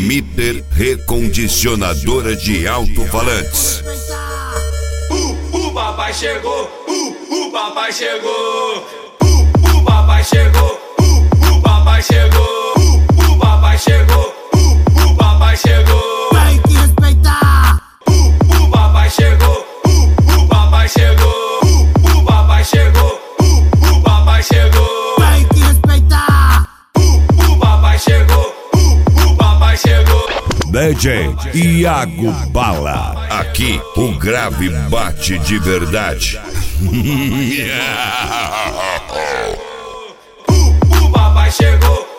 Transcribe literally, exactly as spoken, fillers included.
Mitter Recondicionadora de Alto-Falantes. Uh, o papai chegou, uh, o papai chegou, uh, o papai chegou, uh, o papai chegou, uh, o papai chegou, uh, o papai chegou. Tem que respeitar. Uh, o papai chegou, uh, o papai chegou, uh, o papai chegou, uh, o papai chegou. Tem que respeitar. Uh, o papai chegou, uh, o papai chegou. D J Iago Bala. Aqui o grave bate de verdade. Uh, o papai chegou.